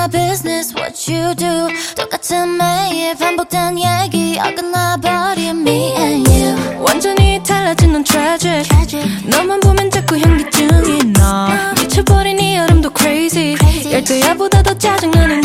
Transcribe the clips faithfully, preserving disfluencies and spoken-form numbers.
business what you do. 똑같은 매일 반복된 얘기 어긋나버린 me and you. 완전히 달라진 넌 tragic, tragic. 너만 보면 자꾸 현기증이 나. 미쳐버린 이 여름도 crazy, crazy. 열대야보다 더 짜증나는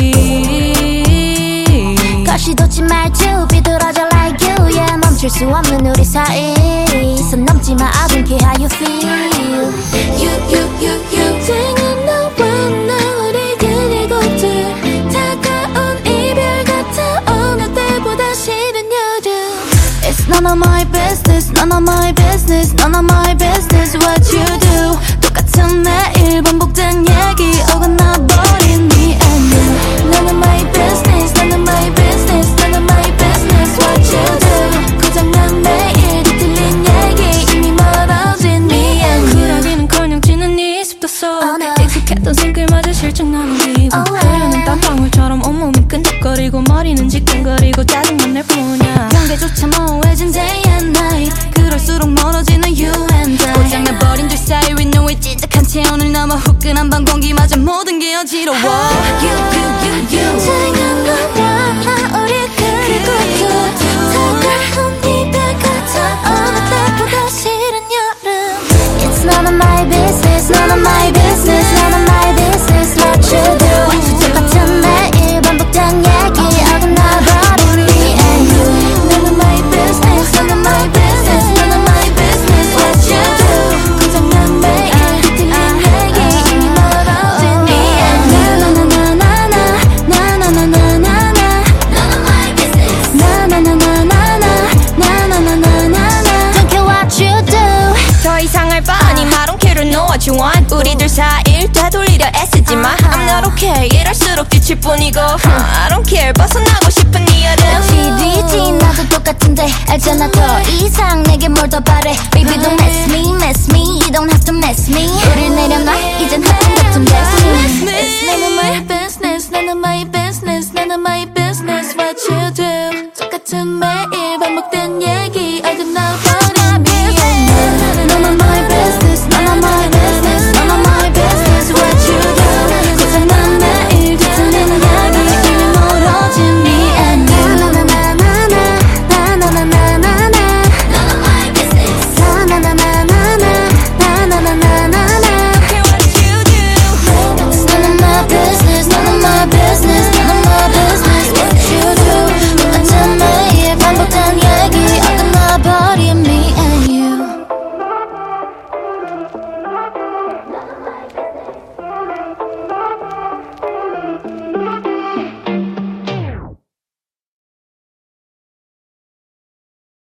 우리. 거시도치 말투 비뚤어져 like you. Yeah, 멈출 수 없는 우리 사이. 선 넘지마 I don't care how you feel. You, you, you, you. 쟁은 너와 나 우리 그리고들 다가온 이별 같아 어느 때보다 싫은 여름. It's none of my business, none of my business, none of my business what you do. 똑같은 매일 반복된 얘기 어긋나버린 me and you. None of my business, none of my business, none of my business what you do. 고장난 매일 뒤틀린 얘기 이미 멀어진 me and you. 쿨하기는커녕 지는 이 습도 속 oh, no. 익숙했던 손길마저 실증나는 기분. oh, 흐르는 땀방울처럼 온몸이 끈적거리고 머리는 지끈거리고 짜증만 낼 뿐이야. 경계조차 모호해진 day and night. 그럴수록 멀어지는 you and I. 고장나버린 둘 사이 we know it 찐득한 체온을 넘어 후끈한 밤 공기마저 모든 게 어지러워. You, you, you, you. 쟁은 너와 나 우리 그리고 다가온 이별 같아 어느 때보다 싫은 여름. It's none of my business, none of my business, none of my business what you do. 똑같은 매일 반복된 얘기 어긋나버린 me and you. None of my business, none of my business, none of my business what you do. 고장난 매일 뒤틀린 얘기 이미 멀어진 me and you. 나나나나나나나나나나나나 None of my business. 나나나나나나나나나나나 Don't care what you do. 더 이상 할 바 아니 I don't care to know what you want. 우리들 사이를 되돌리려 애쓰지 마. I'm not okay 이럴수록 지칠 뿐이고 I don't care 벗어나고 싶은 이 여름. 필이지 나도 똑같은데 알잖아 더 이상 내게 뭘 더 바래. Baby don't mess me mess me you don't have to mess me. 우릴 내려놔 이젠 하품 같은 destiny. It's none of my business none of my business none of my business what you do. 똑같은 매일 반복된 얘기 어긋나